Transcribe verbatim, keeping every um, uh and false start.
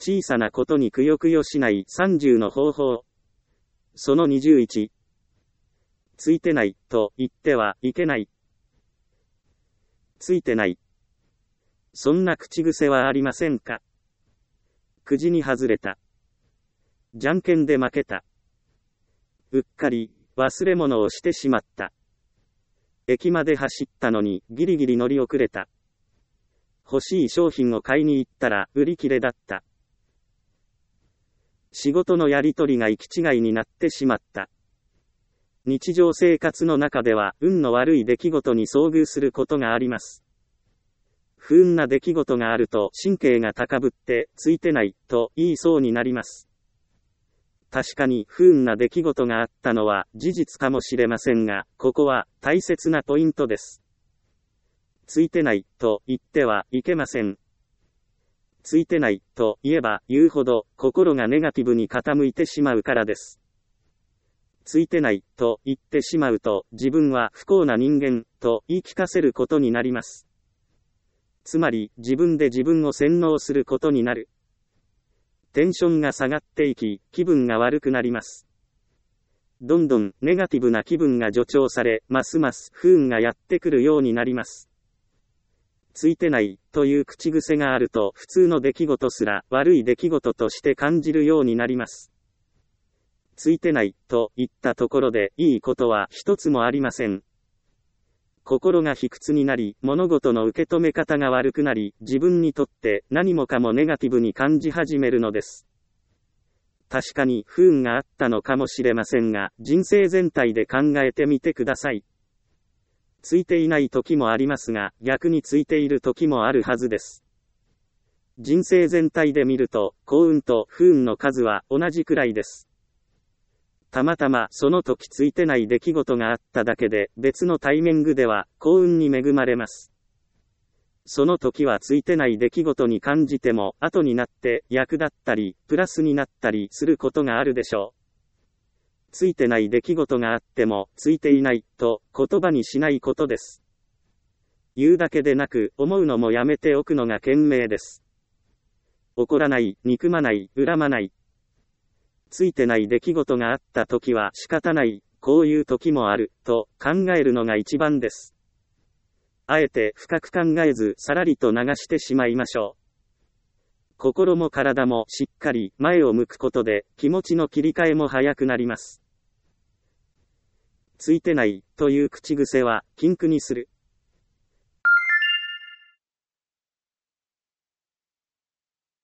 小さなことにくよくよしないさんじゅうの方法。そのにじゅういち。ついてないと言ってはいけない。ついてない。そんな口癖はありませんか？くじに外れた。じゃんけんで負けた。うっかり忘れ物をしてしまった。駅まで走ったのにギリギリ乗り遅れた。欲しい商品を買いに行ったら売り切れだった。仕事のやり取りが行き違いになってしまった。日常生活の中では運の悪い出来事に遭遇することがあります。不運な出来事があると神経が高ぶってついてないと言いそうになります。確かに不運な出来事があったのは事実かもしれませんが、ここは大切なポイントです。ついてないと言ってはいけません。ついてないと言えば言うほど心がネガティブに傾いてしまうからです。ついてないと言ってしまうと自分は不幸な人間と言い聞かせることになります。つまり自分で自分を洗脳することになる。テンションが下がっていき、気分が悪くなります。どんどんネガティブな気分が助長され、ますます不運がやってくるようになります。ついてないという口癖があると普通の出来事すら悪い出来事として感じるようになります。ついてないと言ったところでいいことは一つもありません。心が卑屈になり、物事の受け止め方が悪くなり、自分にとって何もかもネガティブに感じ始めるのです。確かに不運があったのかもしれませんが、人生全体で考えてみてください。ついていない時もありますが、逆についている時もあるはずです。人生全体で見ると、幸運と不運の数は同じくらいです。たまたまその時ついてない出来事があっただけで、別のタイミングでは幸運に恵まれます。その時はついてない出来事に感じても、後になって役立ったり、プラスになったりすることがあるでしょう。ついてない出来事があっても、ついていないと言葉にしないことです。言うだけでなく、思うのもやめておくのが賢明です。怒らない、憎まない、恨まない。ついてない出来事があった時は仕方ない、こういう時もある、と考えるのが一番です。あえて深く考えずさらりと流してしまいましょう。心も体もしっかり前を向くことで気持ちの切り替えも早くなります。ついてないという口癖は禁句にする。